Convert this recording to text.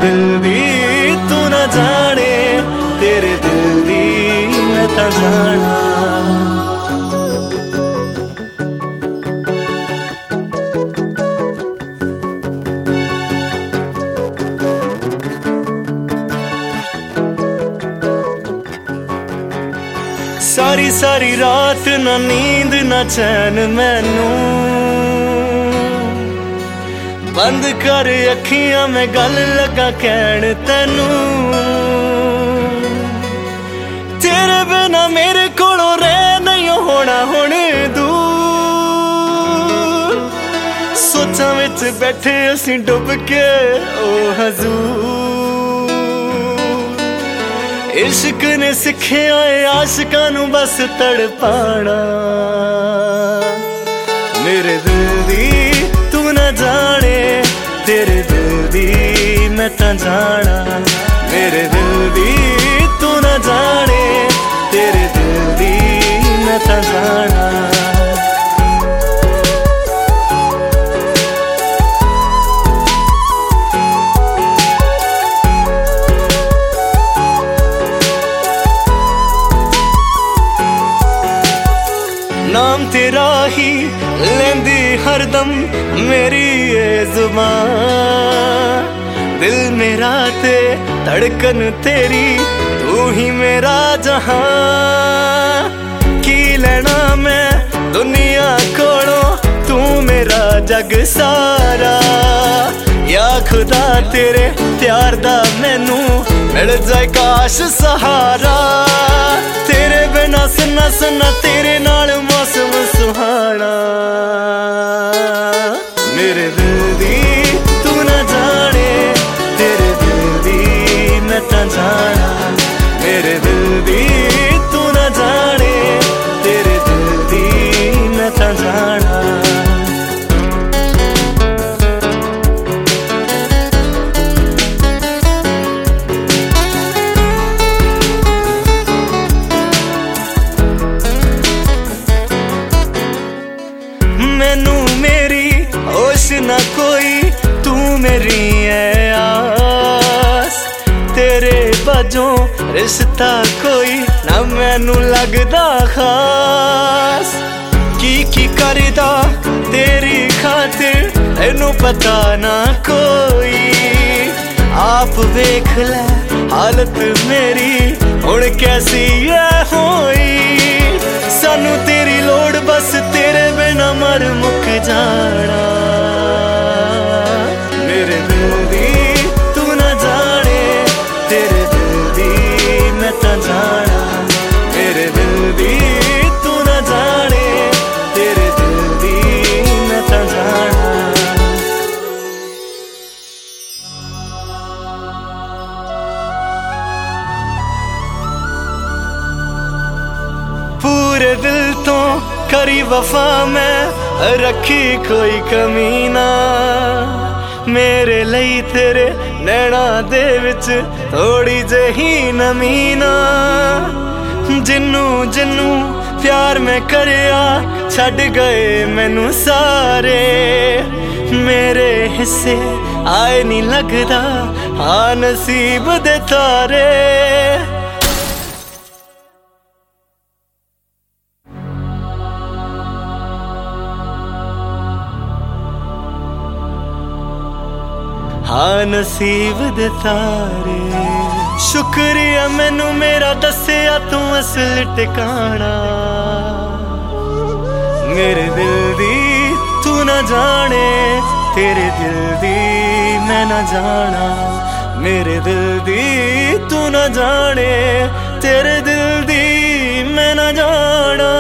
दिल दी तू ना जाने, तेरे दिल दी मैं तां जाना। सारी सारी रात ना नींद ना चैन मैनू, बंद कर अखियां मैं गल लगा कहण तैनू। तेरे बिना मेरे कोलों रह नहीं होना हुण दूर, सोचां विच बैठे असीं डुब के ओ हजूर। इश्क ने सिखिया है आशिकां नू बस तड़पाना, मेरे दिल दी तू ना जाने, तेरे दिल दी मैं तां जाना। मेरे दिल दी तू ना जाने, तेरे दिल दी मैं तां जाना। नाम तेरा ही लेंदी हरदम मेरी ये जुबान, दिल मेरा ते धड़कन तेरी तू ही मेरा जहां। की लेना मैं दुनिया कोलों तू मेरा जग सारा, या खुदा तेरे प्यार दा मैनू मिल जाए काश सहारा। तेरे बिना सुना सुना तेरे नाल मौसम सुहाना, मेरे दिल दी तू ना जाने, तेरे दिल दी मैं तां जाना। मेरे दिल दी तू ना जाने, तेरे दिल दी मैं तां जाना। मैनू मेरी होश ना कोई, तू मेरी है आस। तेरे बाजों रिश्ता कोई ना मैनू लगदा खास। की करदा तेरी खातिर तेनू पता ना कोई, आप वेख ले हालत मेरी हुण कैसी है होई। सानू तेरी लोड़ बस तेरे बिना मर मुक जाना, मेरे दिल दी तू ना जाने, तेरे दिल दी मैं तां जाना। मेरे दिल दी तू ना जाने, तेरे दिल दी मैं तां जाना। पूरे दिल तो करी वफा मैं रखी कोई कमी ना, मेरे लई तेरे नैना दे विच थोड़ी जही नमी ना। जिन्नू जिन्नू प्यार मैं करया छड़ गए मैनू सारे, मेरे हिस्से आए नहीं लगदा हाँ नसीब दे तारे। हाँ नसीब दे तारे। शुक्रिया मैनू मेरा दसिया तू असल टिकाना, मेरे दिल दी तू ना जाने, तेरे दिल दी मैं ना जाना। मेरे दिल दी तू ना जाने, तेरे दिल दी मैं ना जाना।